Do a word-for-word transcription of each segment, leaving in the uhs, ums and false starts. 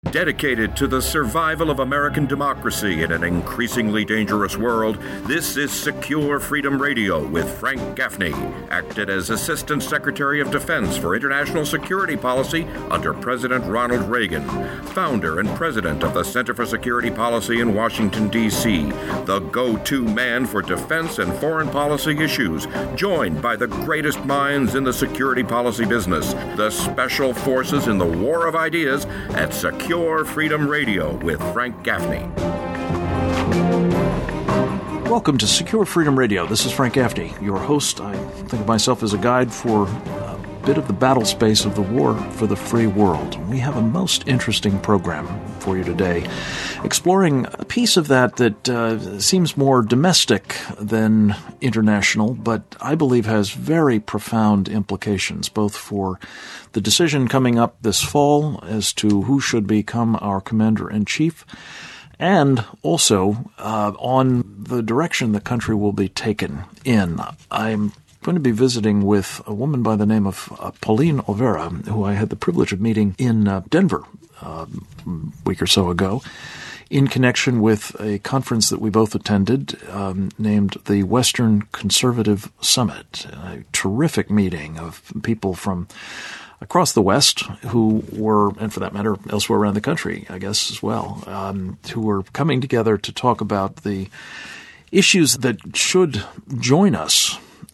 Dedicated to the survival of American democracy in an increasingly dangerous world, this is Secure Freedom Radio with Frank Gaffney, acted as Assistant Secretary of Defense for International Security Policy under President Ronald Reagan, founder and president of the Center for Security Policy in Washington, D C, the go-to man for defense and foreign policy issues, joined by the greatest minds in the security policy business, the special forces in the war of ideas at Secure Freedom Radio with Frank Gaffney. Welcome to Secure Freedom Radio. This is Frank Gaffney, your host. I think of myself as a guide for a bit of the battle space of the war for the free world. We have a most interesting program for you today, exploring a piece of that that uh, seems more domestic than international, but I believe has very profound implications, both for the decision coming up this fall as to who should become our commander-in-chief, and also uh, on the direction the country will be taken in. I'm going to be visiting with a woman by the name of uh, Pauline Olvera, who I had the privilege of meeting in uh, Denver uh, a week or so ago, in connection with a conference that we both attended um, named the Western Conservative Summit, a terrific meeting of people from across the West who were, and for that matter, elsewhere around the country, I guess, as well, um, who were coming together to talk about the issues that should join us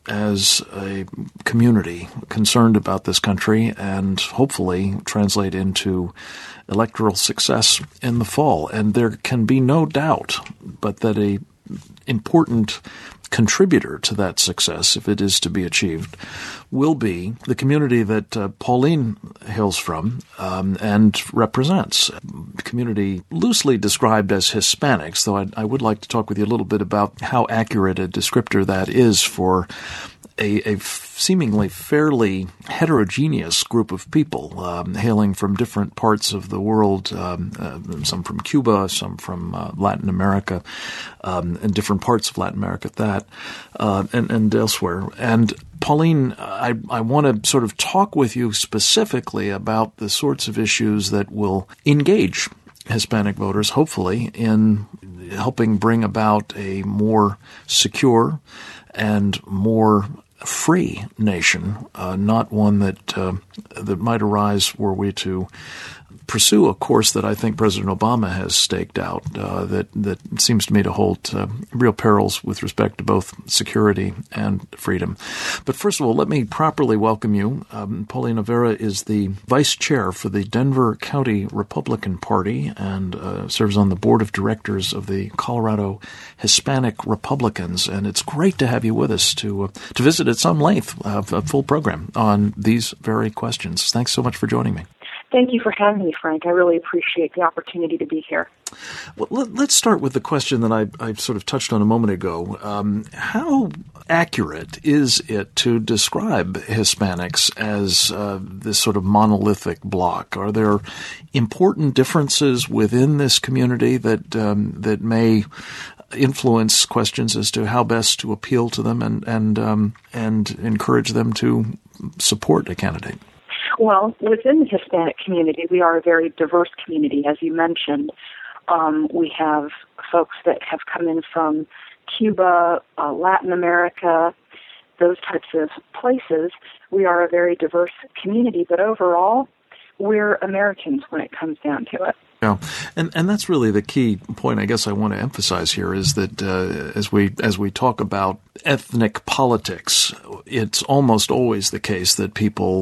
as a community concerned about this country and hopefully translate into electoral success in the fall. And there can be no doubt but that a important contributor to that success, if it is to be achieved, will be the community that uh, Pauline hails from um, and represents. A community loosely described as Hispanics, though I, I would like to talk with you a little bit about how accurate a descriptor that is for a, a seemingly fairly heterogeneous group of people um, hailing from different parts of the world, um, uh, some from Cuba, some from uh, Latin America, um, and different parts of Latin America at that, uh, and, and elsewhere. And Pauline, I, I want to sort of talk with you specifically about the sorts of issues that will engage Hispanic voters, hopefully, in helping bring about a more secure and more free nation, uh, not one that uh, that might arise were we to pursue a course that I think President Obama has staked out uh, that that seems to me to hold uh, real perils with respect to both security and freedom. But first of all, let me properly welcome you. Um, Pauline Olvera is the vice chair for the Denver County Republican Party and uh, serves on the board of directors of the Colorado Hispanic Republicans. And it's great to have you with us to uh, to visit at some length uh, a full program on these very questions. Thanks so much for joining me. Thank you for having me, Frank. I really appreciate the opportunity to be here. Well, let, let's start with the question that I, I sort of touched on a moment ago. Um, how accurate is it to describe Hispanics as uh, this sort of monolithic bloc? Are there important differences within this community that um, that may influence questions as to how best to appeal to them and and um, and encourage them to support a candidate? Well, within the Hispanic community, we are a very diverse community, as you mentioned. Um, we have folks that have come in from Cuba, uh, Latin America, those types of places. We are a very diverse community, but overall, we're Americans when it comes down to it. Yeah, and and that's really the key point I guess I want to emphasize here is that uh, as we as we talk about ethnic politics, it's almost always the case that people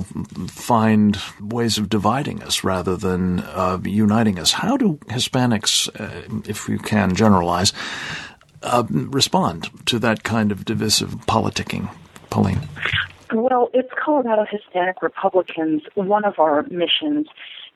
find ways of dividing us rather than uh, uniting us. How do Hispanics, uh, if you can generalize, uh, respond to that kind of divisive politicking, Pauline? Well, it's Colorado Hispanic Republicans, one of our missions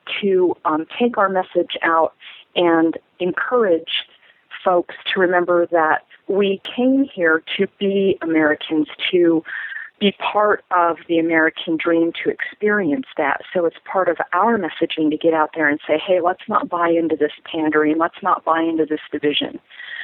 to um, take our message out and encourage folks to remember that we came here to be Americans, to be part of the American dream, to experience that. So it's part of our messaging to get out there and say, hey, let's not buy into this pandering. Let's not buy into this division.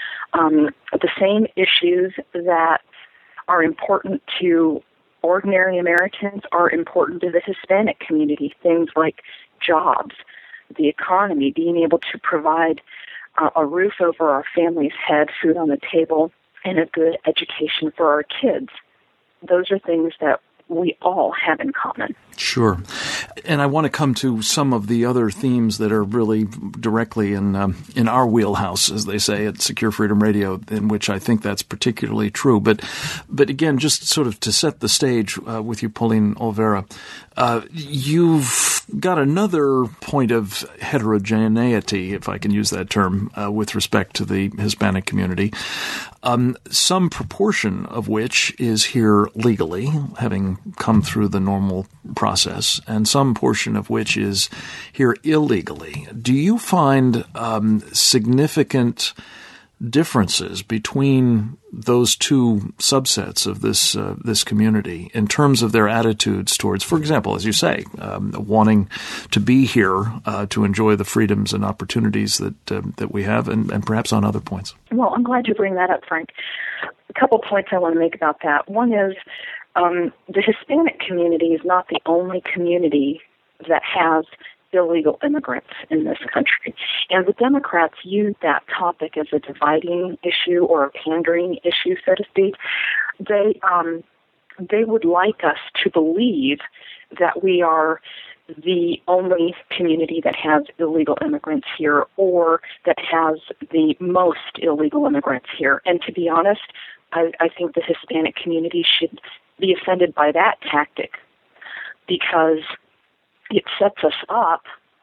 Um, the same issues that are important to ordinary Americans are important to the Hispanic community, things like jobs, the economy, being able to provide uh, a roof over our family's head, food on the table, and a good education for our kids. Those are things that we all have in common. Sure. And I want to come to some of the other themes that are really directly in um, in our wheelhouse, as they say at Secure Freedom Radio, in which I think that's particularly true. But but again, just sort of to set the stage uh, with you, Pauline Olvera, uh, you've got another point of heterogeneity, if I can use that term, uh, with respect to the Hispanic community. Um, some proportion of which is here legally, having come through the normal process, and some portion of which is here illegally. Do you find um, significant differences between those two subsets of this uh, this community in terms of their attitudes towards, for example, as you say, um, wanting to be here uh, to enjoy the freedoms and opportunities that uh, that we have, and, and perhaps on other points? Well, I'm glad you bring that up, Frank. A couple points I want to make about that. One is um, the Hispanic community is not the only community that has illegal immigrants in this country. And the Democrats use that topic as a dividing issue or a pandering issue, so to speak. They um, they would like us to believe that we are the only community that has illegal immigrants here, or that has the most illegal immigrants here. And to be honest, I, I think the Hispanic community should be offended by that tactic, because it sets us up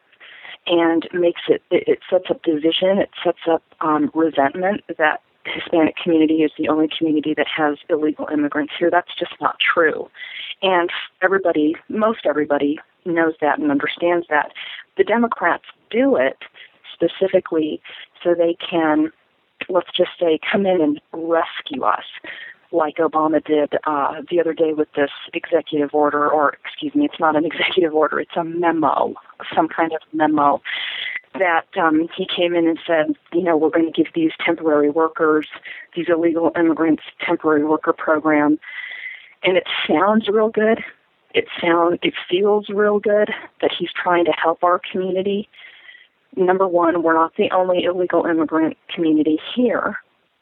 and makes it, it, it sets up division, it sets up um, resentment that the Hispanic community is the only community that has illegal immigrants here. That's just not true. And everybody, most everybody knows that and understands that. The Democrats do it specifically so they can, let's just say, come in and rescue us, like Obama did uh, the other day with this executive order, or excuse me, it's not an executive order, it's a memo, some kind of memo, that um, he came in and said, you know, we're going to give these temporary workers, these illegal immigrants, temporary worker program. And it sounds real good. It sound, it feels real good that he's trying to help our community. Number one, we're not the only illegal immigrant community here.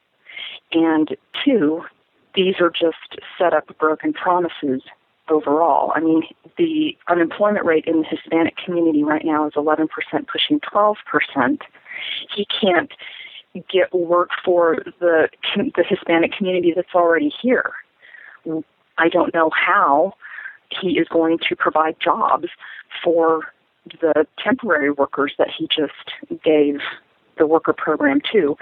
And two, these are just set up broken promises overall. I mean, the unemployment rate in the Hispanic community right now is eleven percent, pushing twelve percent. He can't get work for the the Hispanic community that's already here. I don't know how he is going to provide jobs for the temporary workers that he just gave the worker program to.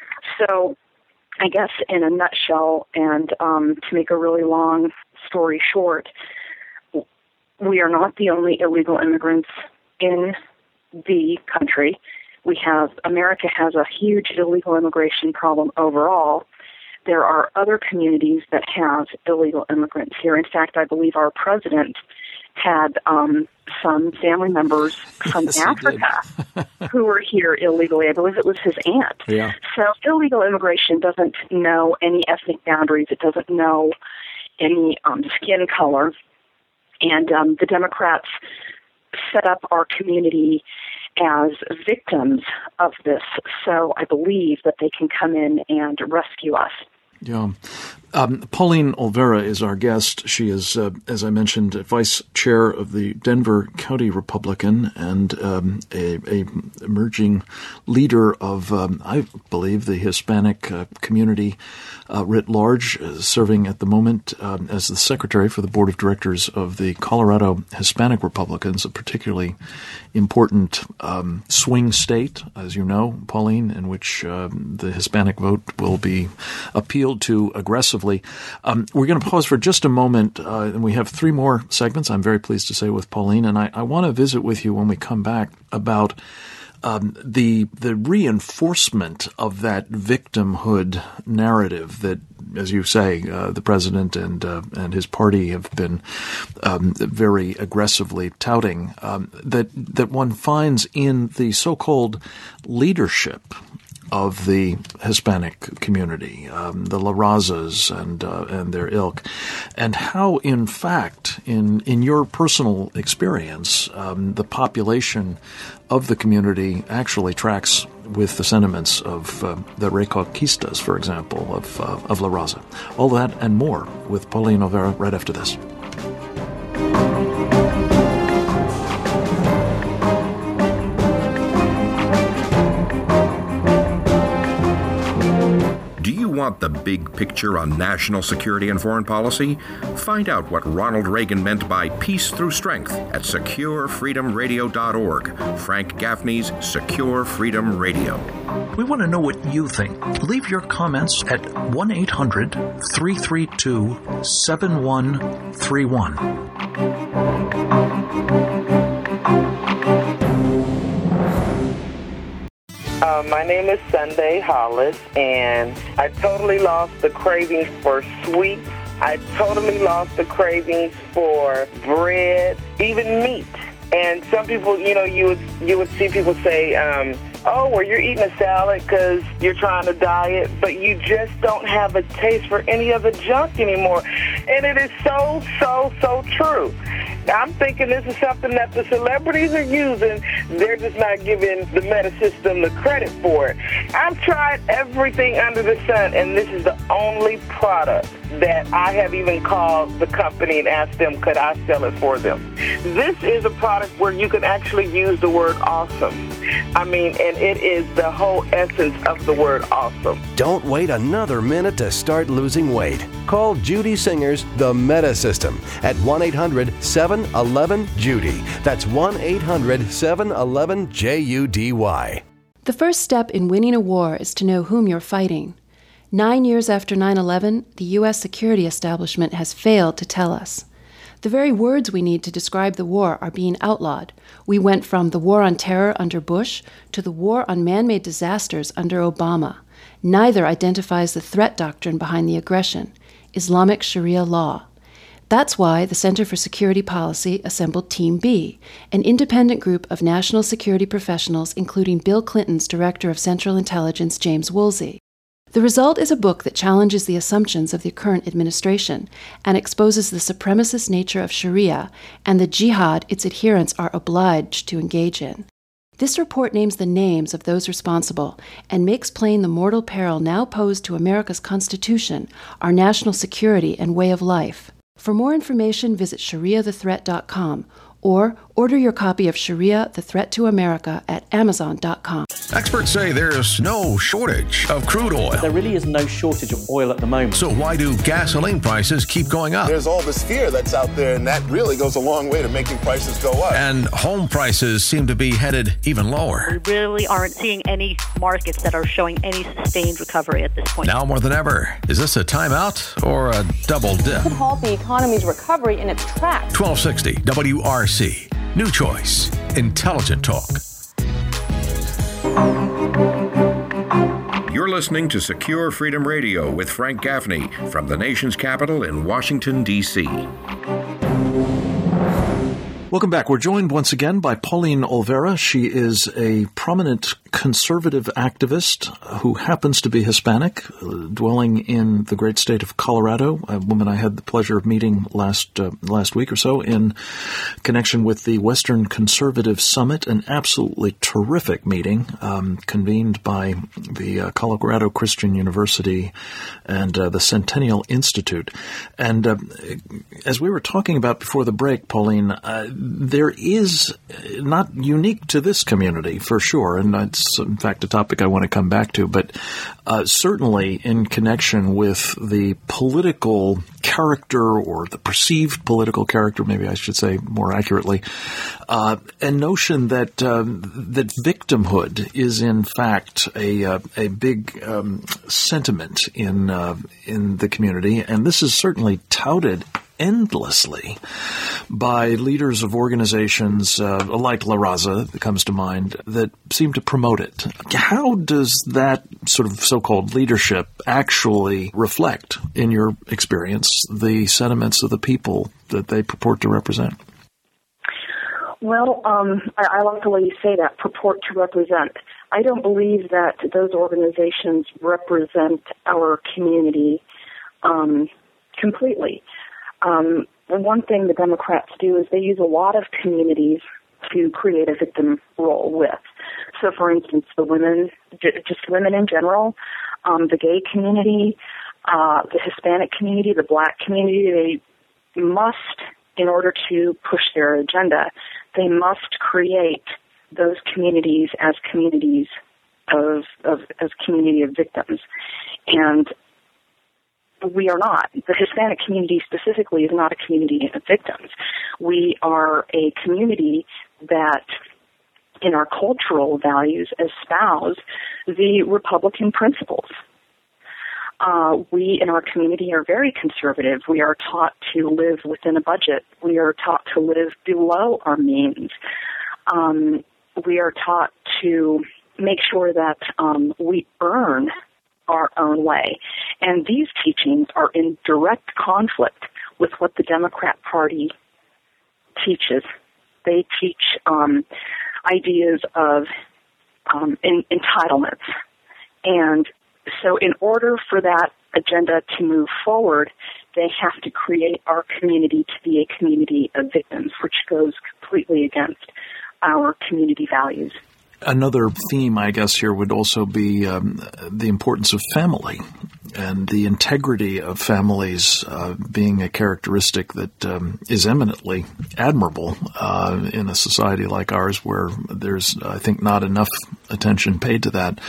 So I guess in a nutshell, and um, to make a really long story short, we are not the only illegal immigrants in the country. We have, America has a huge illegal immigration problem overall. There are other communities that have illegal immigrants here. In fact, I believe our president had um, some family members from yes, Africa who were here illegally. I believe it was his aunt. Yeah. So illegal immigration doesn't know any ethnic boundaries. It doesn't know any um, skin color. And um, the Democrats set up our community as victims of this. So I believe that they can come in and rescue us. Yeah. Um, Pauline Olvera is our guest. She is, uh, as I mentioned, vice chair of the Denver County Republican and um, a, a emerging leader of, um, I believe, the Hispanic uh, community uh, writ large, uh, serving at the moment um, as the secretary for the board of directors of the Colorado Hispanic Republicans, a particularly important um, swing state, as you know, Pauline, in which um, the Hispanic vote will be appealed to aggressively. Um, we're going to pause for just a moment, uh, and we have three more segments, I'm very pleased to say, with Pauline, and I, I want to visit with you when we come back about um, the the reinforcement of that victimhood narrative that, as you say, uh, the president and uh, and his party have been um, very aggressively touting, um, that that one finds in the so-called leadership of the Hispanic community, um, the La Razas and uh, and their ilk, and how, in fact, in in your personal experience, um, the population of the community actually tracks with the sentiments of uh, the Reconquistas, for example, of uh, of La Raza. All that and more with Pauline Olvera right after this. Do you want the big picture on national security and foreign policy? Find out what Ronald Reagan meant by peace through strength at secure freedom radio dot org. Frank Gaffney's Secure Freedom Radio. We want to know what you think. Leave your comments at one eight hundred three three two seven one three one. Uh, my name is Sunday Hollis, and I totally lost the cravings for sweets. I totally lost the cravings for bread, even meat. And some people, you know, you would you would see people say, um, oh, well, you're eating a salad because you're trying to diet, but you just don't have a taste for any of the junk anymore. And it is so, so, so true. I'm thinking this is something that the celebrities are using. They're just not giving the meta system the credit for it. I've tried everything under the sun, and this is the only product that I have even called the company and asked them, could I sell it for them? This is a product where you can actually use the word awesome. I mean, and it is the whole essence of the word awesome. Don't wait another minute to start losing weight. Call Judy Singer's The Meta System at one eight hundred seven one one Judy. That's one eight hundred seven one one J U D Y. The first step in winning a war is to know whom you're fighting. Nine years after nine eleven, the U S security establishment has failed to tell us. The very words we need to describe the war are being outlawed. We went from the war on terror under Bush to the war on man-made disasters under Obama. Neither identifies the threat doctrine behind the aggression, Islamic Sharia law. That's why the Center for Security Policy assembled Team B, an independent group of national security professionals, including Bill Clinton's Director of Central Intelligence, James Woolsey. The result is a book that challenges the assumptions of the current administration and exposes the supremacist nature of Sharia and the jihad its adherents are obliged to engage in. This report names the names of those responsible and makes plain the mortal peril now posed to America's Constitution, our national security, and way of life. For more information, visit sharia the threat dot com or order your copy of Sharia, The Threat to America at amazon dot com. Experts say there's no shortage of crude oil. There really is no shortage of oil at the moment. So why do gasoline prices keep going up? There's all this fear that's out there, and that really goes a long way to making prices go up. And home prices seem to be headed even lower. We really aren't seeing any markets that are showing any sustained recovery at this point. Now more than ever, is this a timeout or a double dip? Could halt the economy's recovery in its tracks. twelve sixty W R C. New choice. Intelligent talk. You're listening to Secure Freedom Radio with Frank Gaffney from the nation's capital in Washington, D C Welcome back. We're joined once again by Pauline Olvera. She is a prominent conservative activist who happens to be Hispanic, uh, dwelling in the great state of Colorado, a woman I had the pleasure of meeting last uh, last week or so in connection with the Western Conservative Summit, an absolutely terrific meeting um, convened by the uh, Colorado Christian University and uh, the Centennial Institute. And uh, as we were talking about before the break, Pauline, uh, there is, not unique to this community for sure, and it's in fact a topic I want to come back to, but uh, certainly in connection with the political character or the perceived political character, maybe I should say more accurately, uh, a notion that uh, that victimhood is in fact a uh, a big um, sentiment in uh, in the community, and this is certainly touted endlessly by leaders of organizations uh, like La Raza, that comes to mind, that seem to promote it. How does that sort of so-called leadership actually reflect, in your experience, the sentiments of the people that they purport to represent? Well, um, I, I like the way you say that, purport to represent. I don't believe that those organizations represent our community um, completely. Um, one thing the Democrats do is they use a lot of communities to create a victim role with. So, for instance, the women, just women in general, um, the gay community, uh, the Hispanic community, the black community, they must, in order to push their agenda, they must create those communities as communities of, of as community of victims. And we are not. The Hispanic community specifically is not a community of victims. We are a community that, in our cultural values, espouse the Republican principles. Uh, we in our community are very conservative. We are taught to live within a budget. We are taught to live below our means. Um, we are taught to make sure that um, we earn our own way. And these teachings are in direct conflict with what the Democrat Party teaches. They teach um, ideas of um, in, entitlements. And so in order for that agenda to move forward, they have to create our community to be a community of victims, which goes completely against our community values. Another theme, I guess, here would also be um, the importance of family and the integrity of families uh, being a characteristic that um, is eminently admirable uh, in a society like ours where there's, I think, not enough attention paid to that.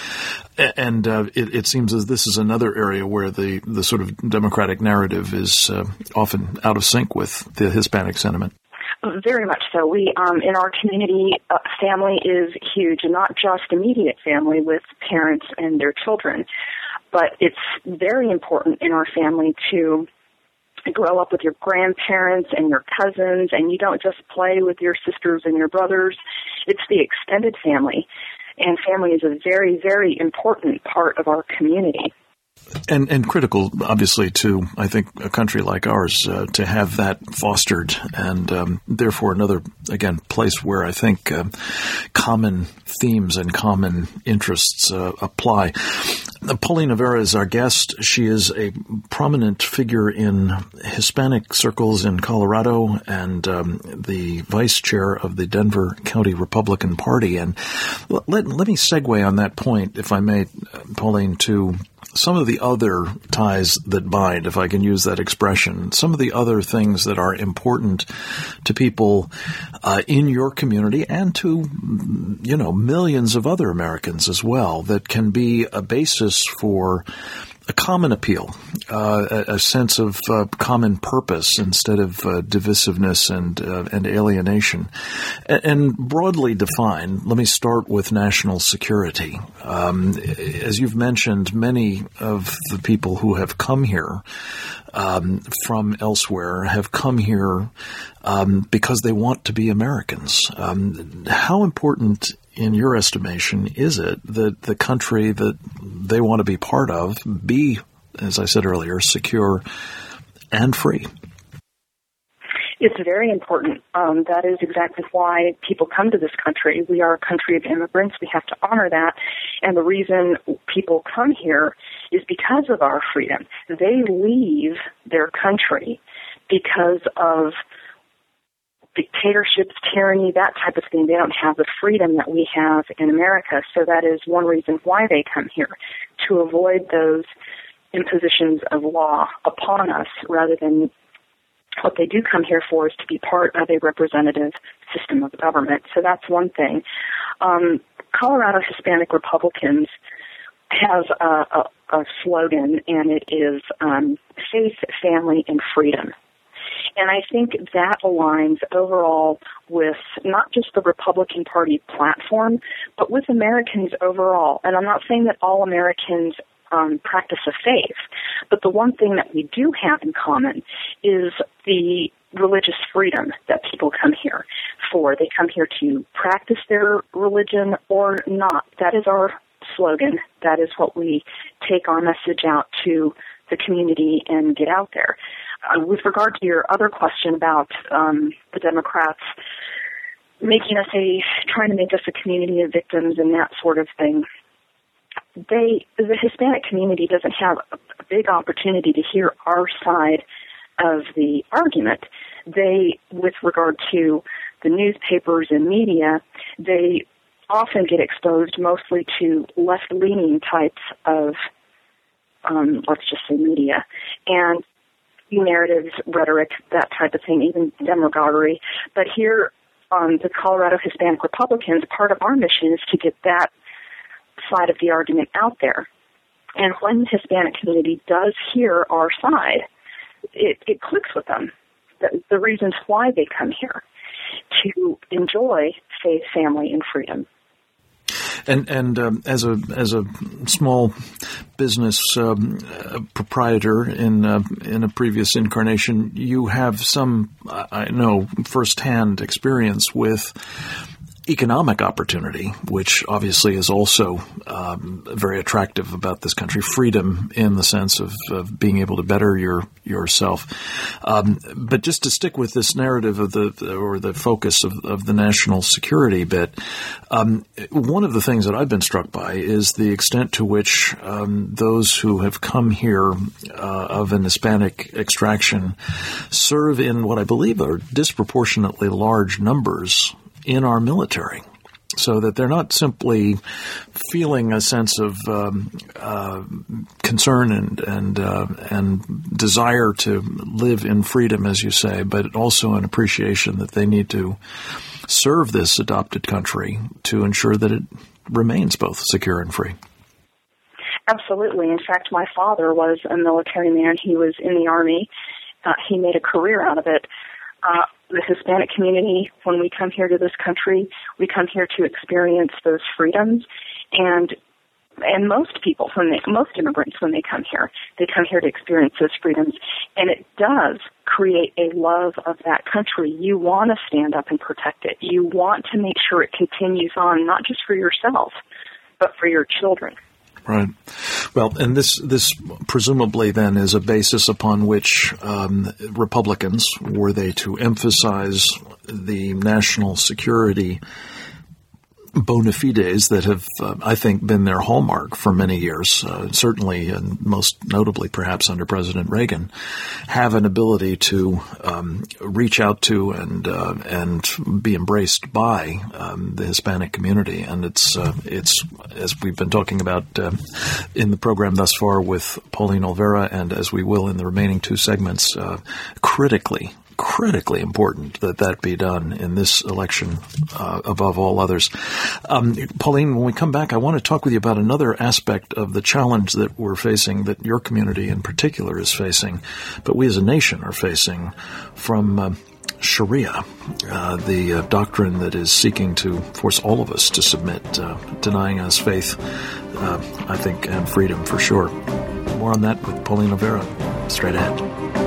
And uh, it, it seems as this is another area where the, the sort of Democratic narrative is uh, often out of sync with the Hispanic sentiment. Very much so. We, um, in our community, uh, family is huge, and not just immediate family with parents and their children, but it's very important in our family to grow up with your grandparents and your cousins, and you don't just play with your sisters and your brothers. It's the extended family, and family is a very, very important part of our community. And, and critical, obviously, to, I think, a country like ours uh, to have that fostered, and um, therefore another, again, place where I think uh, common themes and common interests uh, apply. Pauline Rivera is our guest. She is a prominent figure in Hispanic circles in Colorado and um, the vice chair of the Denver County Republican Party. And let, let me segue on that point, if I may, Pauline, to some of the other ties that bind, if I can use that expression, some of the other things that are important to people uh, in your community and to, you know, millions of other Americans as well, that can be a basis for a common appeal, uh, a, a sense of uh, common purpose instead of uh, divisiveness and uh, and alienation. And, and broadly defined, let me start with national security. Um, as you've mentioned, many of the people who have come here um, from elsewhere have come here um, because they want to be Americans. Um, how important, in your estimation, is it that the country that they want to be part of be, as I said earlier, secure and free? It's very important. Um, that is exactly why people come to this country. We are a country of immigrants. We have to honor that. And the reason people come here is because of our freedom. They leave their country because of dictatorships, tyranny, that type of thing. They don't have the freedom that we have in America. So that is one reason why they come here, to avoid those impositions of law upon us, rather than what they do come here for is to be part of a representative system of government. So that's one thing. Um, Colorado Hispanic Republicans have a, a, a slogan, and it is um, faith, family, and freedom. And I think that aligns overall with not just the Republican Party platform, but with Americans overall. And I'm not saying that all Americans um, practice a faith, but the one thing that we do have in common is the religious freedom that people come here for. They come here to practice their religion or not. That is our slogan. That is what we take our message out to the community and get out there. Uh, with regard to your other question about um, the Democrats making us a, trying to make us a community of victims and that sort of thing. They, the Hispanic community doesn't have a, a big opportunity to hear our side of the argument. They, with regard to the newspapers and media, they often get exposed mostly to left-leaning types of, um, let's just say media, and narratives, rhetoric, that type of thing, even demagoguery. But here on the Colorado Hispanic Republicans, part of our mission is to get that side of the argument out there. And when the Hispanic community does hear our side, it, it clicks with them. The, the reasons why they come here, to enjoy faith, family, and freedom. And and um, as a as a small business um, uh, proprietor in uh, in a previous incarnation, you have some, I know, firsthand experience with economic opportunity, which obviously is also um, very attractive about this country. Freedom in the sense of, of being able to better your yourself. Um, but just to stick with this narrative of the or the focus of, of the national security bit, um, one of the things that I've been struck by is the extent to which um, those who have come here uh, of an Hispanic extraction serve in what I believe are disproportionately large numbers in our military, so that they're not simply feeling a sense of um, uh, concern and and uh, and desire to live in freedom, as you say, but also an appreciation that they need to serve this adopted country to ensure that it remains both secure and free. Absolutely. In fact, my father was a military man. He was in the Army. Uh, he made a career out of it. Uh, the Hispanic community, when we come here to this country, we come here to experience those freedoms, and and most people, when they, most immigrants, when they come here, they come here to experience those freedoms, and it does create a love of that country. You want to stand up and protect it. You want to make sure it continues on, not just for yourself, but for your children. Right. Well, and this this presumably then is a basis upon which um, Republicans, were they to emphasize the national security bona fides that have, uh, I think, been their hallmark for many years, uh, certainly and most notably perhaps under President Reagan, have an ability to um, reach out to and uh, and be embraced by um, the Hispanic community. And it's, uh, it's as we've been talking about uh, in the program thus far with Pauline Olvera, and as we will in the remaining two segments, uh, critically critically important that that be done in this election uh, above all others. Um, Pauline, when we come back, I want to talk with you about another aspect of the challenge that we're facing, that your community in particular is facing, but we as a nation are facing from uh, Sharia, uh, the uh, doctrine that is seeking to force all of us to submit, uh, denying us faith, uh, I think, and freedom for sure. More on that with Pauline Olvera straight ahead.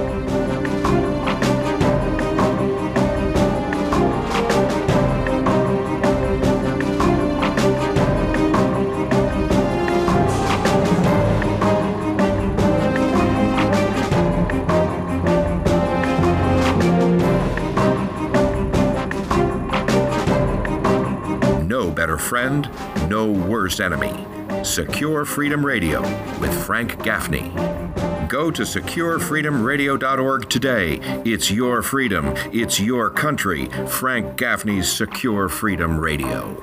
Friend, no worse enemy. Secure Freedom Radio with Frank Gaffney. Go to secure freedom radio dot org today. It's your freedom. It's your country. Frank Gaffney's Secure Freedom Radio.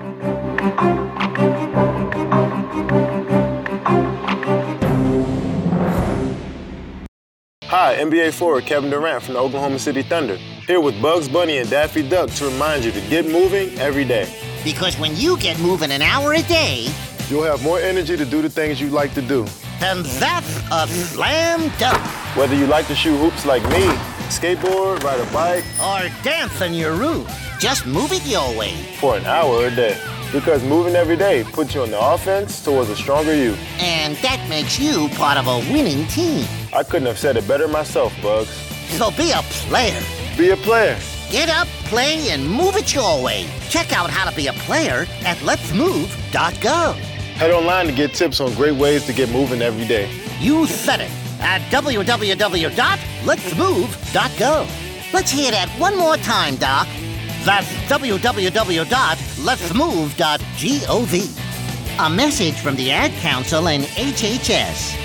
Hi, N B A forward Kevin Durant from the Oklahoma City Thunder, here with Bugs Bunny and Daffy Duck to remind you to get moving every day. Because when you get moving an hour a day, you'll have more energy to do the things you like to do. And that's a slam dunk. Whether you like to shoot hoops like me, skateboard, ride a bike, or dance on your roof, just move it your way. For an hour a day. Because moving every day puts you on the offense towards a stronger you. And that makes you part of a winning team. I couldn't have said it better myself, Bugs. So be a player. Be a player. Get up, play, and move it your way. Check out how to be a player at lets move dot gov. Head online to get tips on great ways to get moving every day. You said it at w w w dot lets move dot gov. Let's hear that one more time, Doc. That's w w w dot lets move dot gov. A message from the Ad Council and H H S.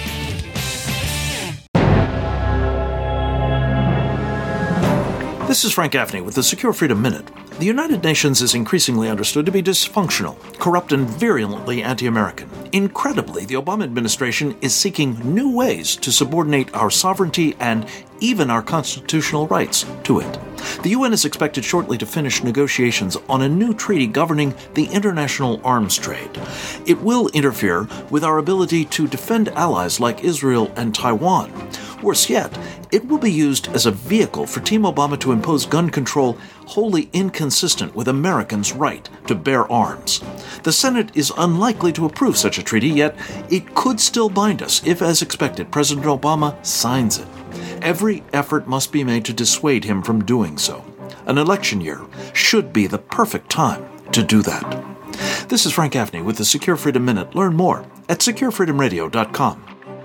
This is Frank Gaffney with the Secure Freedom Minute. The United Nations is increasingly understood to be dysfunctional, corrupt, and virulently anti-American. Incredibly, the Obama administration is seeking new ways to subordinate our sovereignty and even our constitutional rights to it. The U N is expected shortly to finish negotiations on a new treaty governing the international arms trade. It will interfere with our ability to defend allies like Israel and Taiwan. Worse yet, it will be used as a vehicle for Team Obama to impose gun control wholly inconsistent with Americans' right to bear arms. The Senate is unlikely to approve such a treaty, yet it could still bind us if, as expected, President Obama signs it. Every effort must be made to dissuade him from doing so. An election year should be the perfect time to do that. This is Frank Gaffney with the Secure Freedom Minute. Learn more at secure freedom radio dot com.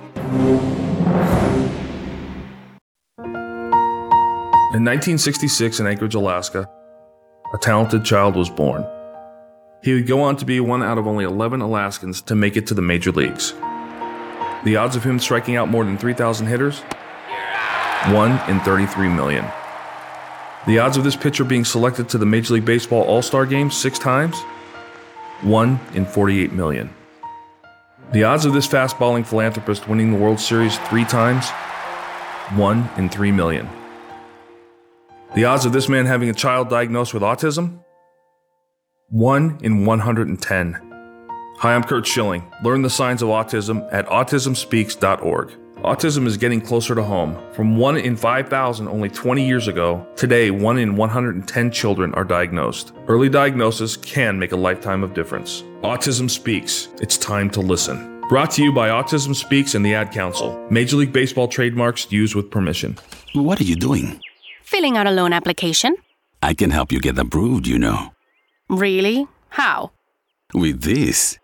In nineteen sixty-six in Anchorage, Alaska, a talented child was born. He would go on to be one out of only eleven Alaskans to make it to the major leagues. The odds of him striking out more than three thousand hitters? one in thirty-three million. The odds of this pitcher being selected to the Major League Baseball All-Star Game six times? one in forty-eight million. The odds of this fast-balling philanthropist winning the World Series three times? one in three million. The odds of this man having a child diagnosed with autism? one in one hundred ten. Hi, I'm Kurt Schilling. Learn the signs of autism at autism speaks dot org. Autism is getting closer to home. From one in five thousand only twenty years ago, today one in one hundred ten children are diagnosed. Early diagnosis can make a lifetime of difference. Autism Speaks. It's time to listen. Brought to you by Autism Speaks and the Ad Council. Major League Baseball trademarks used with permission. What are you doing? Filling out a loan application. I can help you get approved, you know. Really? How? With this.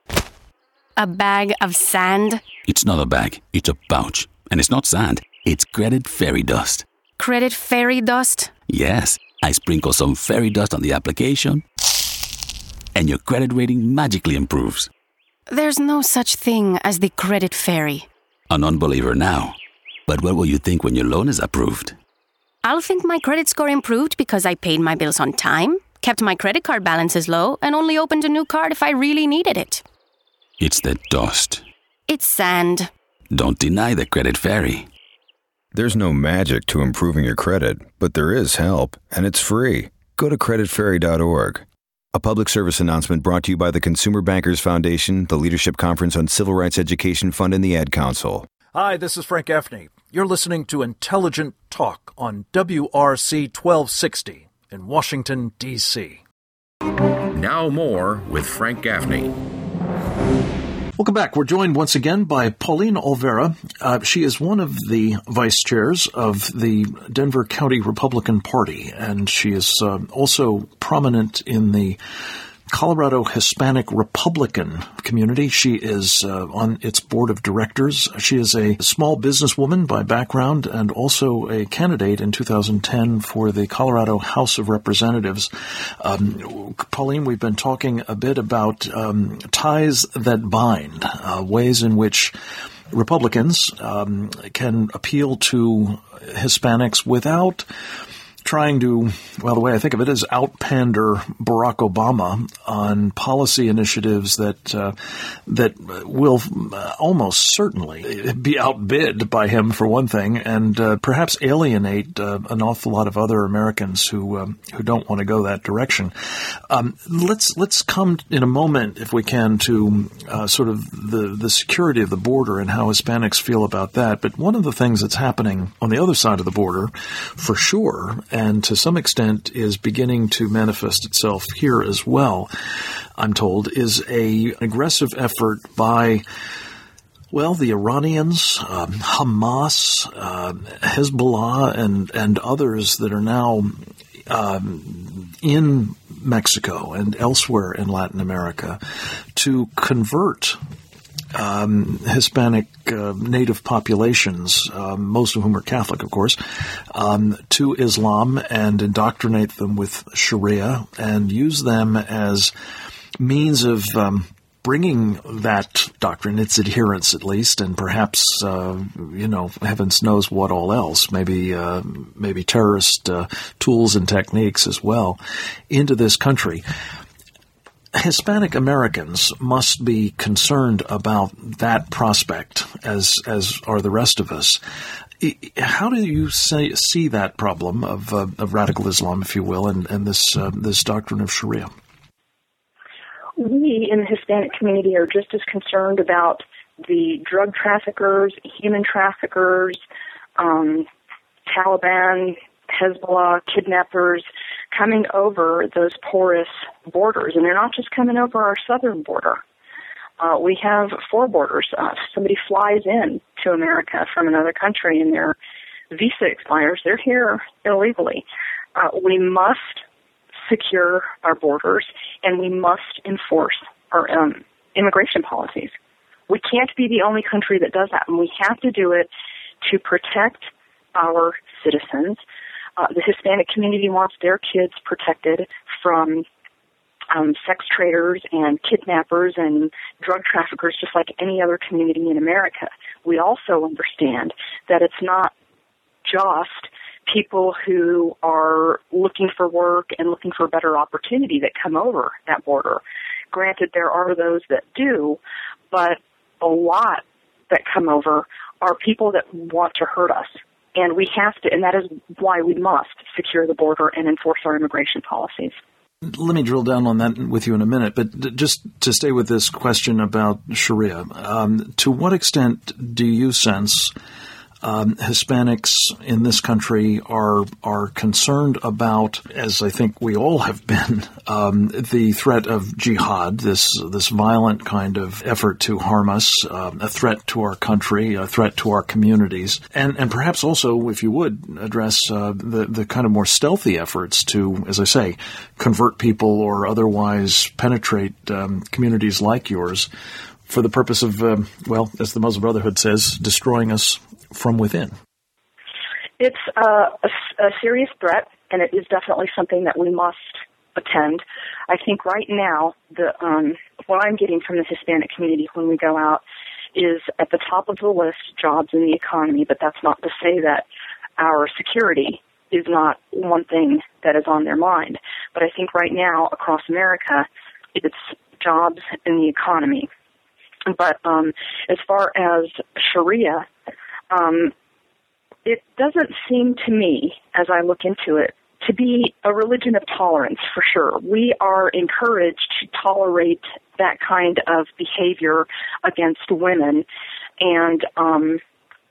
A bag of sand? It's not a bag, it's a pouch. And it's not sand, it's credit fairy dust. Credit fairy dust? Yes, I sprinkle some fairy dust on the application, and your credit rating magically improves. There's no such thing as the credit fairy. An unbeliever now. But what will you think when your loan is approved? I'll think my credit score improved because I paid my bills on time, kept my credit card balances low, and only opened a new card if I really needed it. It's the dust. It's sand. Don't deny the credit fairy. There's no magic to improving your credit, but there is help, and it's free. Go to credit fairy dot org. A public service announcement brought to you by the Consumer Bankers Foundation, the Leadership Conference on Civil Rights Education Fund, and the Ad Council. Hi, this is Frank Gaffney. You're listening to Intelligent Talk on W R C twelve sixty in Washington, D C Now more with Frank Gaffney. Welcome back. We're joined once again by Pauline Olvera. Uh, she is one of the vice chairs of the Denver County Republican Party, and she is uh, also prominent in the Colorado Hispanic Republican community. She is uh, on its board of directors. She is a small businesswoman by background and also a candidate in two thousand ten for the Colorado House of Representatives. Um, Pauline, we've been talking a bit about um, ties that bind, uh, ways in which Republicans um, can appeal to Hispanics without trying to, well, the way I think of it is out-pander Barack Obama on policy initiatives that uh, that will almost certainly be outbid by him, for one thing, and uh, perhaps alienate uh, an awful lot of other Americans who um, who don't want to go that direction. Um, let's let's come in a moment, if we can, to uh, sort of the, the security of the border and how Hispanics feel about that. But one of the things that's happening on the other side of the border, for sure, and to some extent is beginning to manifest itself here as well, I'm told, is a, an aggressive effort by, well, the Iranians, um, Hamas, uh, Hezbollah, and, and others that are now um, in Mexico and elsewhere in Latin America to convert um, Hispanic uh, native populations, uh, most of whom are Catholic, of course, um, to Islam and indoctrinate them with Sharia and use them as means of um, bringing that doctrine, its adherents at least, and perhaps, uh, you know, heavens knows what all else, maybe uh, maybe terrorist uh, tools and techniques as well, into this country. Hispanic Americans must be concerned about that prospect, as as are the rest of us. How do you say, see that problem of, uh, of radical Islam, if you will, and, and this uh, this doctrine of Sharia? We in the Hispanic community are just as concerned about the drug traffickers, human traffickers, um, Taliban, Hezbollah, kidnappers coming over those porous borders. And they're not just coming over our southern border. Uh, we have four borders. Uh, somebody flies in to America from another country and their visa expires. They're here illegally. Uh, we must secure our borders, and we must enforce our um, immigration policies. We can't be the only country that does that, and we have to do it to protect our citizens. Uh, the Hispanic community wants their kids protected from um, sex traders and kidnappers and drug traffickers, just like any other community in America. We also understand that it's not just people who are looking for work and looking for a better opportunity that come over that border. Granted, there are those that do, but a lot that come over are people that want to hurt us. And we have to, and that is why we must secure the border and enforce our immigration policies. Let me drill down on that with you in a minute, but just to stay with this question about Sharia, um, to what extent do you sense Um, Hispanics in this country are are concerned about, as I think we all have been, um, the threat of jihad, this this violent kind of effort to harm us, uh, a threat to our country, a threat to our communities, and and perhaps also, if you would, address uh, the the kind of more stealthy efforts to, as I say, convert people or otherwise penetrate um, communities like yours for the purpose of, uh, well, as the Muslim Brotherhood says, destroying us from within. It's uh, a, a serious threat, and it is definitely something that we must attend. I think right now, the um, what I'm getting from the Hispanic community when we go out is at the top of the list, jobs in the economy, but that's not to say that our security is not one thing that is on their mind. But I think right now, across America, it's jobs in the economy. But um, as far as Sharia, Um, it doesn't seem to me, as I look into it, to be a religion of tolerance, for sure. We are encouraged to tolerate that kind of behavior against women, and um,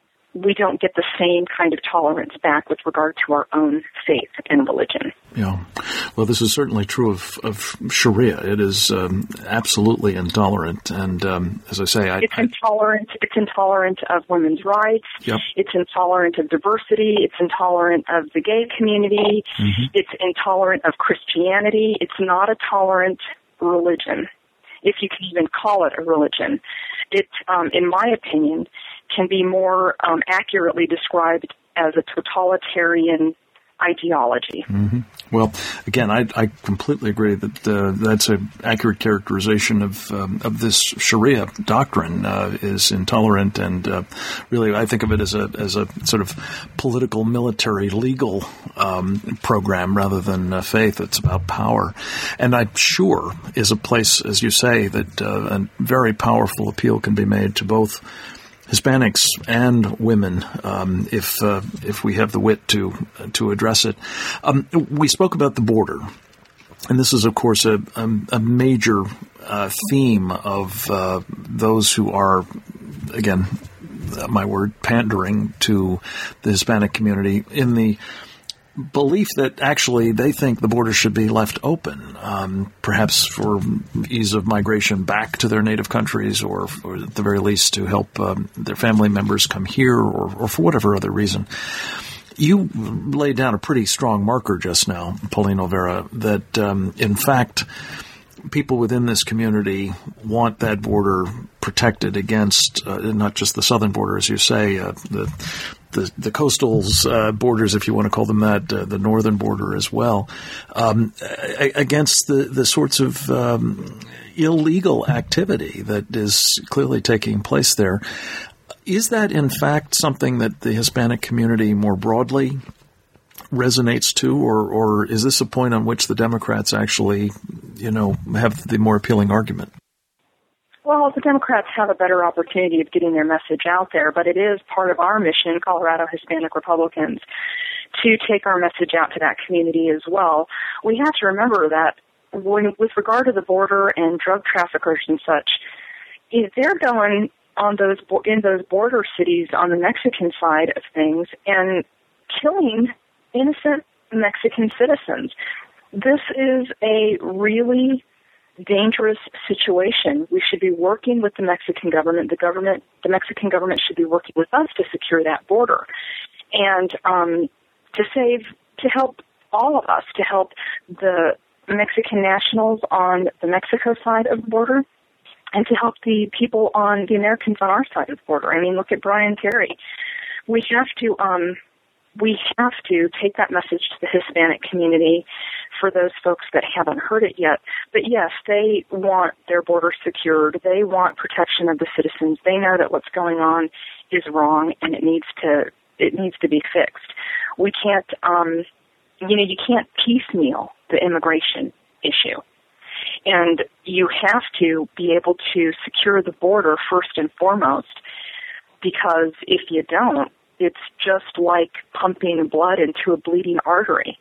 we don't get the same kind of tolerance back with regard to our own faith and religion. Yeah. Well, this is certainly true of, of Sharia. It is um, absolutely intolerant. And um, as I say, I, it's intolerant. It's intolerant of women's rights. Yep. It's intolerant of diversity. It's intolerant of the gay community. Mm-hmm. It's intolerant of Christianity. It's not a tolerant religion, if you can even call it a religion. It, um, in my opinion, can be more um, accurately described as a totalitarian ideology. Mm-hmm. Well, again, I, I completely agree that uh, that's an accurate characterization of um, of this Sharia doctrine. Uh, is intolerant, and uh, really, I think of it as a as a sort of political, military, legal um, program rather than uh, faith. It's about power, and I'm sure is a place, as you say, that uh, a very powerful appeal can be made to both Hispanics and women, um, if uh, if we have the wit to to address it. Um, we spoke about the border, and this is, of course, a a, a major uh, theme of uh, those who are, again, my word, pandering to the Hispanic community in the belief that actually they think the border should be left open, um, perhaps for ease of migration back to their native countries, or, or at the very least to help um, their family members come here, or, or for whatever other reason. You laid down a pretty strong marker just now, Pauline Olvera, that um, in fact people within this community want that border protected against uh, not just the southern border, as you say, uh, the the, the coastal uh, borders, if you want to call them that, uh, the northern border as well, um, a- against the, the sorts of um, illegal activity that is clearly taking place there. Is that, in fact, something that the Hispanic community more broadly resonates to, or, or is this a point on which the Democrats actually, you know, have the more appealing argument? Well, the Democrats have a better opportunity of getting their message out there, but it is part of our mission, Colorado Hispanic Republicans, to take our message out to that community as well. We have to remember that when, with regard to the border and drug traffickers and such, if they're going on those in those border cities on the Mexican side of things and killing innocent Mexican citizens. This is a really dangerous situation. We should be working with the Mexican government. The government, the Mexican government should be working with us to secure that border and um, to save, to help all of us, to help the Mexican nationals on the Mexico side of the border and to help the people on the Americans on our side of the border. I mean, look at Brian Terry. We have to, um, we have to take that message to the Hispanic community for those folks that haven't heard it yet. But yes, they want their border secured. They want protection of the citizens. They know that what's going on is wrong and it needs to, it needs to be fixed. We can't, um, you know, you can't piecemeal the immigration issue. And you have to be able to secure the border first and foremost, because if you don't, it's just like pumping blood into a bleeding artery.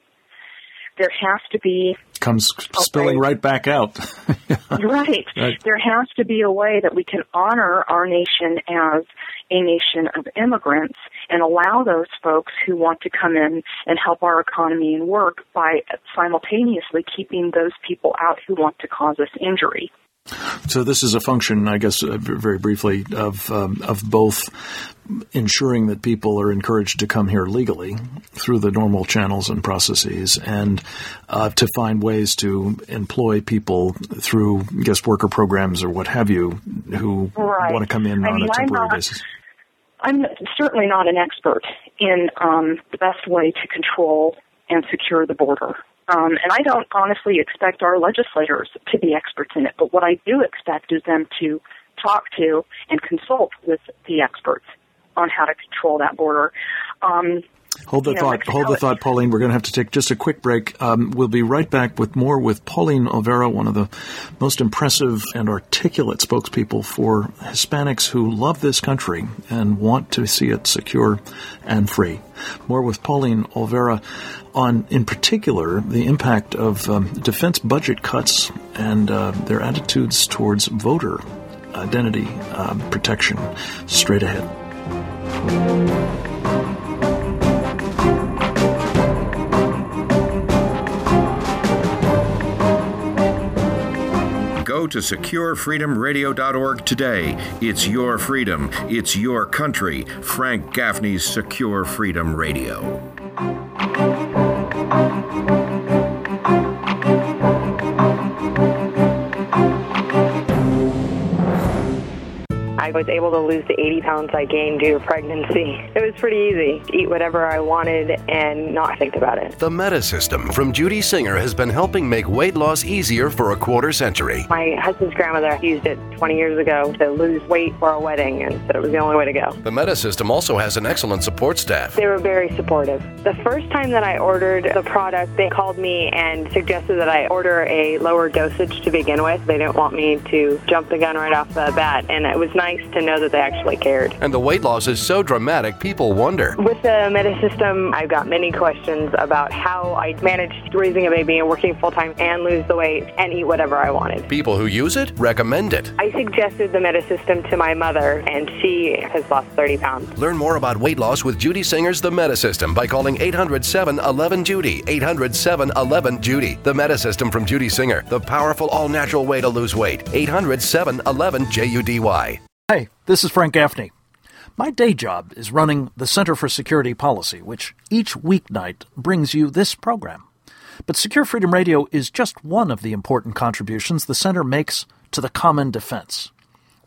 There has to be... Comes spilling right back out. right. right. There has to be a way that we can honor our nation as a nation of immigrants and allow those folks who want to come in and help our economy and work by simultaneously keeping those people out who want to cause us injury. So this is a function, I guess, uh, very briefly, of um, of both ensuring that people are encouraged to come here legally through the normal channels and processes, and uh, to find ways to employ people through guest worker programs or what have you who right. want to come in I on mean, a temporary I'm not, basis. I'm certainly not an expert in um, the best way to control and secure the border. Um, and I don't honestly expect our legislators to be experts in it, but what I do expect is them to talk to and consult with the experts on how to control that border. Um, Hold the you know, thought, Mexico, hold the thought, Pauline. We're going to have to take just a quick break. Um, we'll be right back with more with Pauline Olvera, one of the most impressive and articulate spokespeople for Hispanics who love this country and want to see it secure and free. More with Pauline Olvera on, in particular, the impact of um, defense budget cuts and uh, their attitudes towards voter identity uh, protection. Straight ahead. Go to secure freedom radio dot org today. It's your freedom. It's your country. Frank Gaffney's Secure Freedom Radio. I was able to lose the eighty pounds I gained due to pregnancy. It was pretty easy. Eat whatever I wanted and not think about it. The Meta System from Judy Singer has been helping make weight loss easier for a quarter century. My husband's grandmother used it twenty years ago to lose weight for a wedding and said it was the only way to go. The Meta System also has an excellent support staff. They were very supportive. The first time that I ordered the product, they called me and suggested that I order a lower dosage to begin with. They didn't want me to jump the gun right off the bat, and it was nice to know that they actually cared. And the weight loss is so dramatic, people wonder. With the Meta System, I've got many questions about how I managed raising a baby and working full-time and lose the weight and eat whatever I wanted. People who use it recommend it. I suggested the Meta System to my mother, and she has lost thirty pounds. Learn more about weight loss with Judy Singer's The Meta System by calling eight hundred, seven one one, Judy. eight hundred, seven one one, Judy. The Meta System from Judy Singer, the powerful all-natural way to lose weight. eight hundred, seven one one, J U D Y. Hey, this is Frank Gaffney. My day job is running the Center for Security Policy, which each weeknight brings you this program. But Secure Freedom Radio is just one of the important contributions the Center makes to the common defense.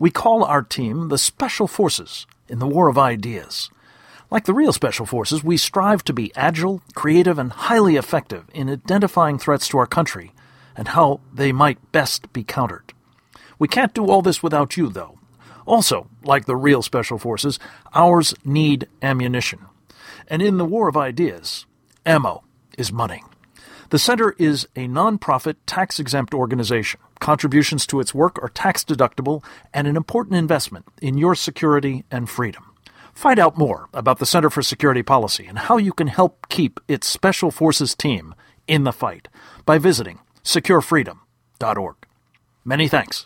We call our team the Special Forces in the War of Ideas. Like the real Special Forces, we strive to be agile, creative, and highly effective in identifying threats to our country and how they might best be countered. We can't do all this without you, though. Also, like the real Special Forces, ours need ammunition. And in the War of Ideas, ammo is money. The Center is a nonprofit, tax-exempt organization. Contributions to its work are tax-deductible and an important investment in your security and freedom. Find out more about the Center for Security Policy and how you can help keep its Special Forces team in the fight by visiting secure freedom dot org. Many thanks.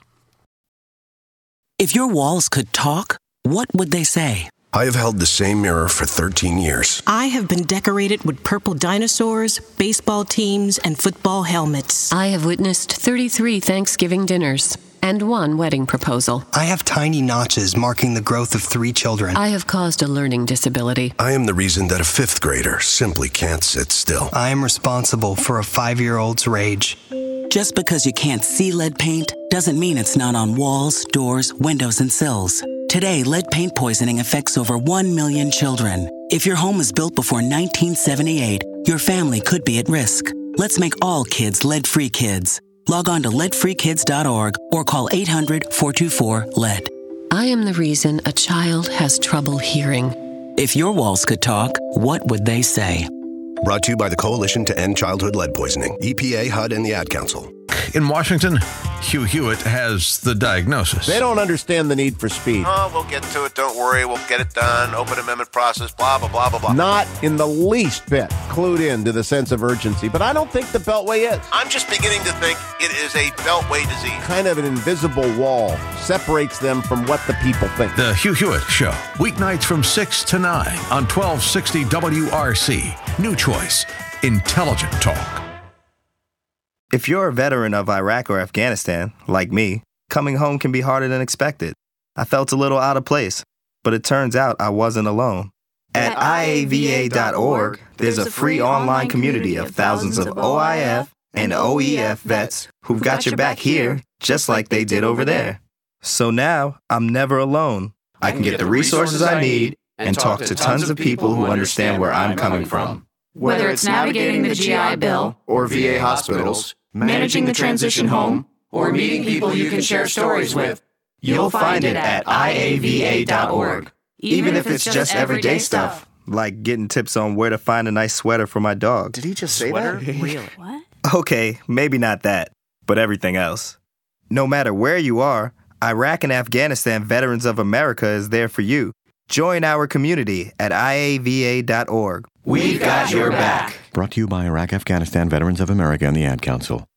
If your walls could talk, what would they say? I have held the same mirror for thirteen years. I have been decorated with purple dinosaurs, baseball teams, and football helmets. I have witnessed thirty-three Thanksgiving dinners and one wedding proposal. I have tiny notches marking the growth of three children. I have caused a learning disability. I am the reason that a fifth grader simply can't sit still. I am responsible for a five-year-old's rage. Just because you can't see lead paint doesn't mean it's not on walls, doors, windows, and sills. Today, lead paint poisoning affects over one million children. If your home was built before nineteen seventy-eight, your family could be at risk. Let's make all kids lead-free kids. Log on to lead free kids dot org or call eight hundred, four two four, lead. I am the reason a child has trouble hearing. If your walls could talk, what would they say? Brought to you by the Coalition to End Childhood Lead Poisoning, E P A, H U D, and the Ad Council. In Washington, Hugh Hewitt has the diagnosis. They don't understand the need for speed. Oh, we'll get to it. Don't worry. We'll get it done. Open amendment process, blah, blah, blah, blah, blah. Not in the least bit clued in to the sense of urgency, but I don't think the Beltway is. I'm just beginning to think it is a Beltway disease. Kind of an invisible wall separates them from what the people think. The Hugh Hewitt Show, weeknights from six to nine on twelve sixty W R C. New choice, intelligent talk. If you're a veteran of Iraq or Afghanistan, like me, coming home can be harder than expected. I felt a little out of place, but it turns out I wasn't alone. At I A V A dot org, there's a free online community of thousands of O I F and O E F vets who've got your back here, just like they did over there. So now, I'm never alone. I can get the resources I need and talk to tons of people who understand where I'm coming from. Whether it's navigating the G I Bill, or V A hospitals, managing the transition home, or meeting people you can share stories with, you'll find it at I A V A dot org. Even if it's just everyday stuff. Like getting tips on where to find a nice sweater for my dog. Did he just say Sweater? that? Really? What? Okay, maybe not that, but everything else. No matter where you are, Iraq and Afghanistan Veterans of America is there for you. Join our community at I A V A dot org. We've got your back. Brought to you by Iraq Afghanistan Veterans of America and the Ad Council.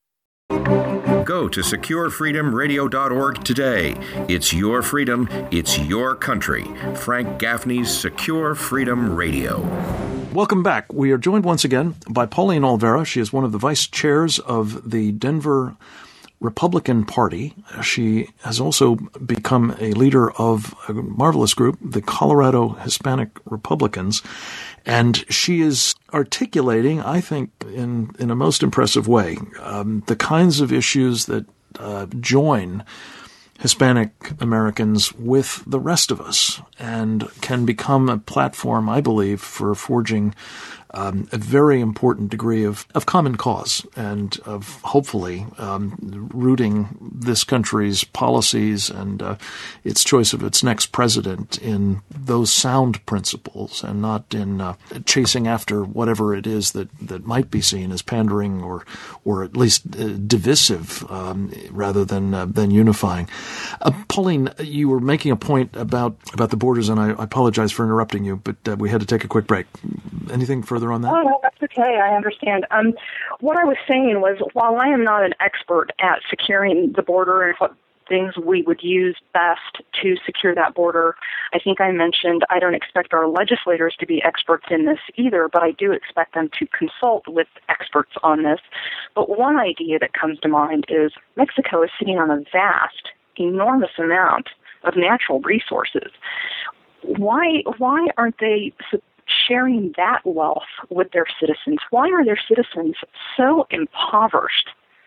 Go to secure freedom radio dot org today. It's your freedom, it's your country. Frank Gaffney's Secure Freedom Radio. Welcome back. We are joined once again by Pauline Olvera. She is one of the vice chairs of the Denver Republican Party. She has also become a leader of a marvelous group, the Colorado Hispanic Republicans, and she is articulating, I think, in, in a most impressive way, um, the kinds of issues that uh, join Hispanic Americans with the rest of us and can become a platform, I believe, for forging Um, a very important degree of, of common cause and of hopefully um, rooting this country's policies and uh, its choice of its next president in those sound principles and not in uh, chasing after whatever it is that, that might be seen as pandering or or at least uh, divisive um, rather than uh, than unifying. Uh, Pauline, you were making a point about, about the borders, and I, I apologize for interrupting you, but uh, we had to take a quick break. Anything further on that? Oh, no, that's okay. I understand. Um, what I was saying was, while I am not an expert at securing the border and what things we would use best to secure that border, I think I mentioned I don't expect our legislators to be experts in this either, but I do expect them to consult with experts on this. But one idea that comes to mind is Mexico is sitting on a vast, enormous amount of natural resources. Why, why aren't they sharing that wealth with their citizens? Why are their citizens so impoverished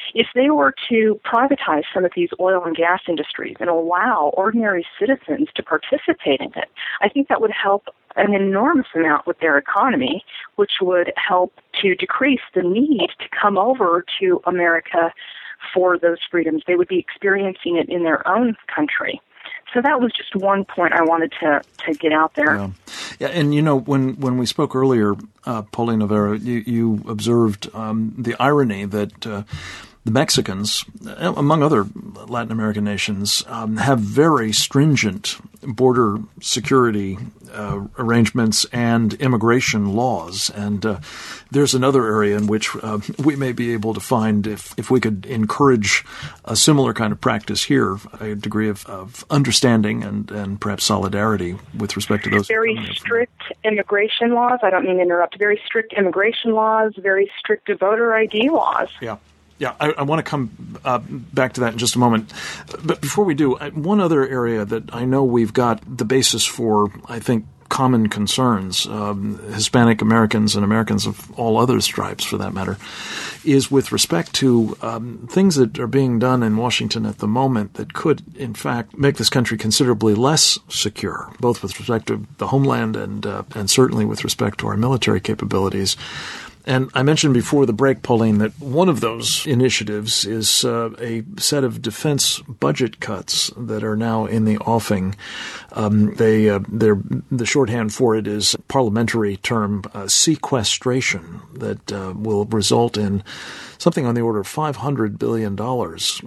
If they were to privatize some of these oil and gas industries and allow ordinary citizens to participate in it, I think that would help an enormous amount with their economy, which would help to decrease the need to come over to America for those freedoms. They would be experiencing it in their own country. So that was just one point I wanted to, to get out there. Yeah. yeah, and you know, when, when we spoke earlier, uh, Pauline Olvera, you, you observed um, the irony that uh, the Mexicans, among other Latin American nations, um, have very stringent border security uh, arrangements and immigration laws. And uh, there's another area in which uh, we may be able to find, if, if we could encourage a similar kind of practice here, a degree of, of understanding and, and perhaps solidarity with respect to those. Very strict immigration laws. I don't mean to interrupt. Very strict immigration laws, very strict voter I D laws. Yeah. Yeah, I, I want to come uh, back to that in just a moment. But before we do, I, one other area that I know we've got the basis for, I think, common concerns, um, Hispanic Americans and Americans of all other stripes, for that matter, is with respect to um, things that are being done in Washington at the moment that could, in fact, make this country considerably less secure, both with respect to the homeland and uh, and certainly with respect to our military capabilities. And I mentioned before the break, Pauline, that one of those initiatives is uh, a set of defense budget cuts that are now in the offing. Um, they, uh, they're, the shorthand for it is parliamentary term uh, sequestration that uh, will result in something on the order of five hundred billion dollars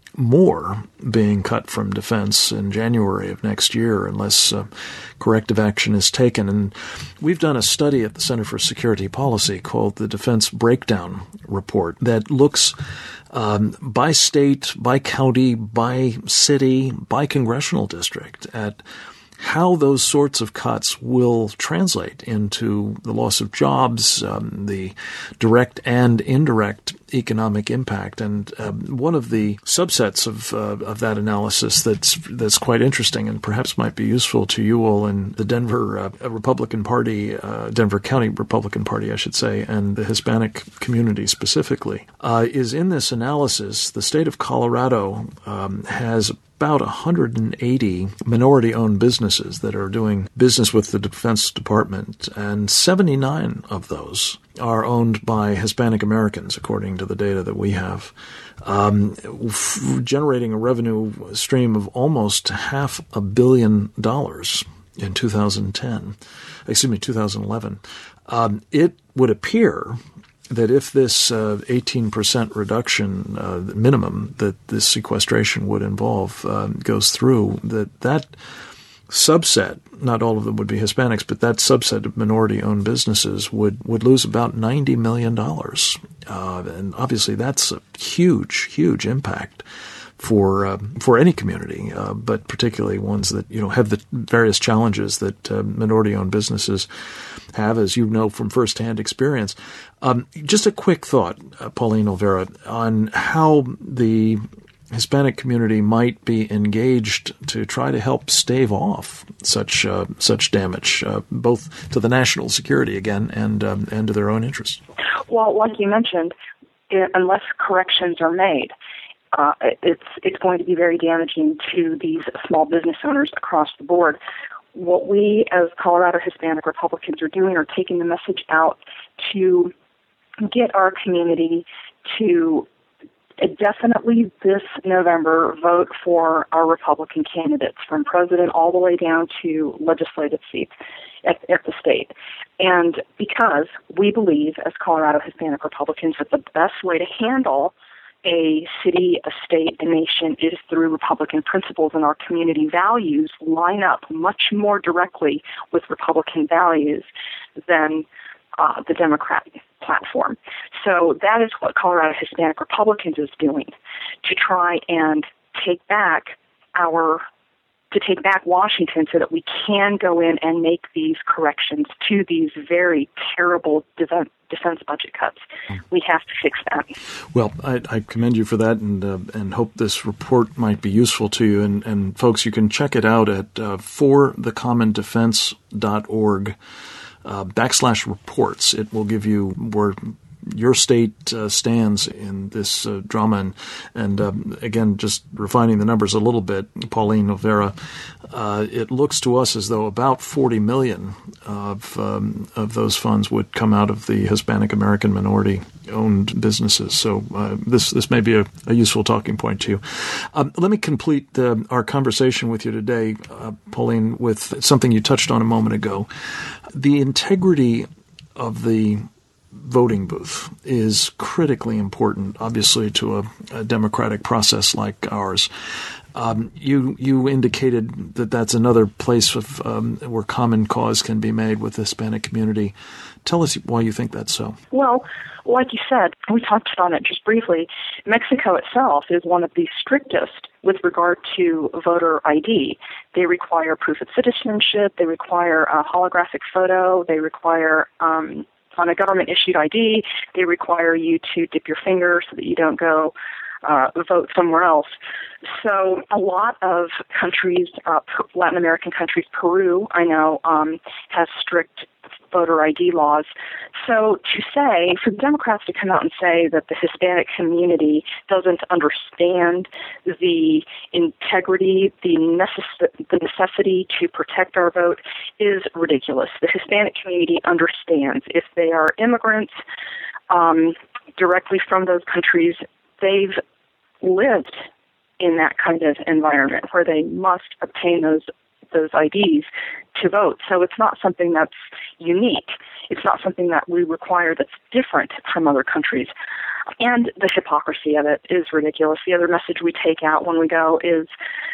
more being cut from defense in January of next year unless uh, corrective action is taken. And we've done a study at the Center for Security Policy called the Defense Breakdown Report that looks um, by state, by county, by city, by congressional district at how those sorts of cuts will translate into the loss of jobs, um, the direct and indirect economic impact. And um, one of the subsets of uh, of that analysis that's that's quite interesting and perhaps might be useful to you all in the Denver uh, Republican Party, uh, Denver County Republican Party, I should say, and the Hispanic community specifically, uh, is in this analysis, the state of Colorado um, has about one hundred eighty minority-owned businesses that are doing business with the Defense Department, and seventy-nine of those are owned by Hispanic Americans, according to the data that we have, um, f- generating a revenue stream of almost half a billion dollars in two thousand ten, excuse me, two thousand eleven. Um, it would appear that if this uh, eighteen percent reduction uh, minimum that this sequestration would involve uh, goes through, that that subset, not all of them would be Hispanics, but that subset of minority-owned businesses would, would lose about ninety million dollars. Uh, and obviously that's a huge, huge impact for uh, for any community, uh, but particularly ones that, you know, have the various challenges that uh, minority-owned businesses have, as you know from firsthand experience. Um, just a quick thought, uh, Pauline Olvera, on how the Hispanic community might be engaged to try to help stave off such uh, such damage, uh, both to the national security again and um, and to their own interests. Well, like you mentioned, it, unless corrections are made, uh, it's it's going to be very damaging to these small business owners across the board. What we as Colorado Hispanic Republicans are doing are taking the message out to get our community to definitely this November vote for our Republican candidates, from president all the way down to legislative seats at, at the state. And because we believe as Colorado Hispanic Republicans that the best way to handle a city, a state, a nation is through Republican principles, and our community values line up much more directly with Republican values than uh, the Democrat platform. So that is what Colorado Hispanic Republicans is doing, to try and take back our, to take back Washington so that we can go in and make these corrections to these very terrible defense defense budget cuts. We have to fix that. Well, I, I commend you for that, and uh, and hope this report might be useful to you. And, and folks, you can check it out at uh, for the common defense dot org uh, backslash reports. It will give you where your state uh, stands in this uh, drama. And, and um, again, just refining the numbers a little bit, Pauline Olvera, uh, it looks to us as though about forty million of um, of those funds would come out of the Hispanic American minority-owned businesses. So uh, this this may be a, a useful talking point to you. Um, let me complete the, our conversation with you today, uh, Pauline, with something you touched on a moment ago. The integrity of the voting booth is critically important, obviously, to a, a democratic process like ours. Um, you you indicated that that's another place of um, where common cause can be made with the Hispanic community. Tell us why you think that's so. Well, like you said, we touched on it just briefly. Mexico itself is one of the strictest with regard to voter I D. They require proof of citizenship. They require a holographic photo. They require um, on a government-issued I D, they require you to dip your finger so that you don't go uh, vote somewhere else. So a lot of countries, uh, Latin American countries, Peru, I know, um, has strict voter I D laws. So to say, for the Democrats to come out and say that the Hispanic community doesn't understand the integrity, the, necess- the necessity to protect our vote is ridiculous. The Hispanic community understands. If they are immigrants um, directly from those countries, they've lived in that kind of environment where they must obtain those those I Ds to vote. So it's not something that's unique. It's not something that we require that's different from other countries. And the hypocrisy of it is ridiculous. The other message we take out when we go is,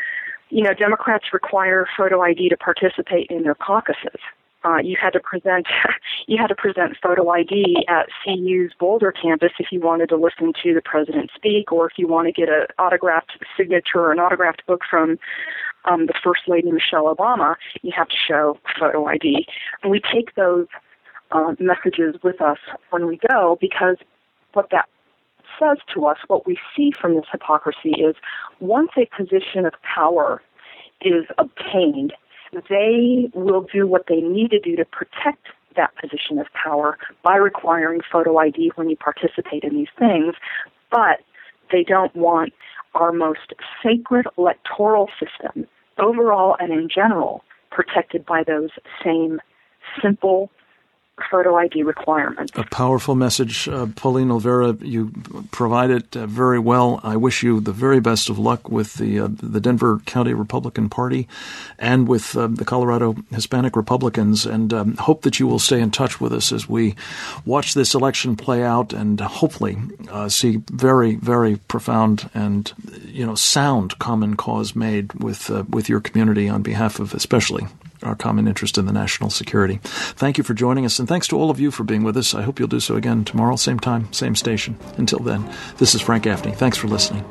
you know, Democrats require photo I D to participate in their caucuses. Uh, you had to present you had to present photo I D at C U's Boulder campus if you wanted to listen to the president speak, or if you want to get an autographed signature or an autographed book from um, the First Lady Michelle Obama. You have to show photo I D, and we take those uh, messages with us when we go, because what that says to us, what we see from this hypocrisy is, once a position of power is obtained, they will do what they need to do to protect that position of power by requiring photo I D when you participate in these things, but they don't want our most sacred electoral system, overall and in general, protected by those same simple photo I D requirements. A powerful message. Uh, Pauline Olvera, you provide it uh, very well. I wish you the very best of luck with the uh, the Denver County Republican Party and with uh, the Colorado Hispanic Republicans, and um, hope that you will stay in touch with us as we watch this election play out and hopefully uh, see very, very profound and, you know, sound common cause made with uh, with your community on behalf of especially our common interest in the national security. Thank you for joining us, and thanks to all of you for being with us. I hope you'll do so again tomorrow, same time, same station. Until then, this is Frank Gaffney. Thanks for listening.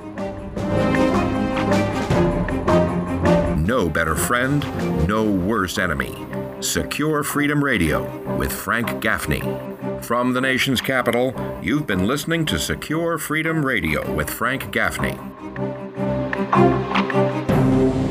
No better friend, no worse enemy. Secure Freedom Radio with Frank Gaffney. From the nation's capital, you've been listening to Secure Freedom Radio with Frank Gaffney.